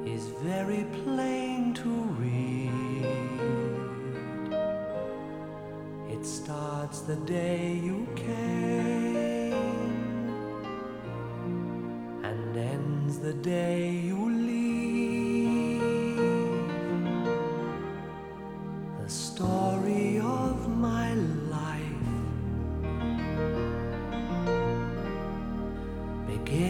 is very plain to read. It starts the day you came and ends the day you leave. The story of my life